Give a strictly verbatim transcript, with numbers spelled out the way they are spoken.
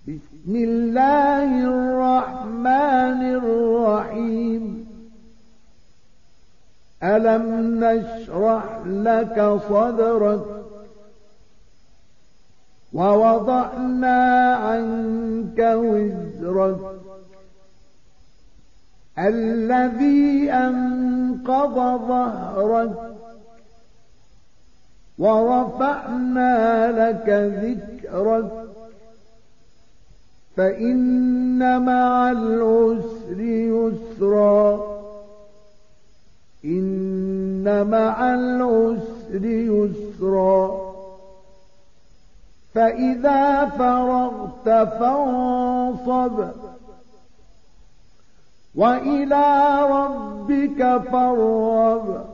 بسم الله الرحمن الرحيم. ألم نشرح لك صدرك ووضعنا عنك وزرك الذي أنقض ظهرك ورفعنا لك ذكرك فإن مع العسر يسرا إن مع العسر يسرا فإذا فرغت فانصب وإلى ربك فارغب